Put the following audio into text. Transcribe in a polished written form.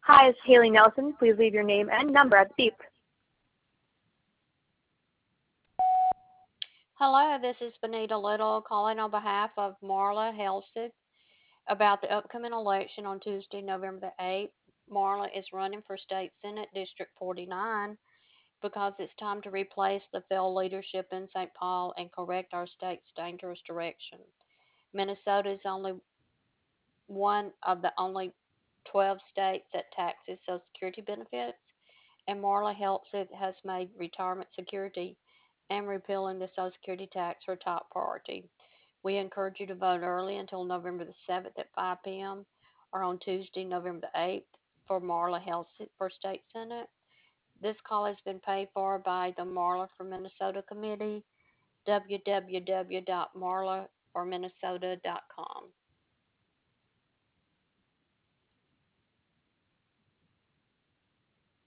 Hi, it's Haley Nelson. Please leave your name and number at the beep. Hello, this is Benita Little calling on behalf of Marla Helseth about the upcoming election on Tuesday, November the 8th. Marla is running for State Senate District 49 because it's time to replace the failed leadership in St. Paul and correct our state's dangerous direction. Minnesota is only one of the only 12 states that taxes Social Security benefits, and Marla Helseth has made retirement security and repealing the Social Security tax her top priority. We encourage you to vote early until November the 7th at 5 p.m. or on Tuesday, November the 8th for Marla Helseth for State Senate. This call has been paid for by the Marla for Minnesota Committee, www.marlaforminnesota.com.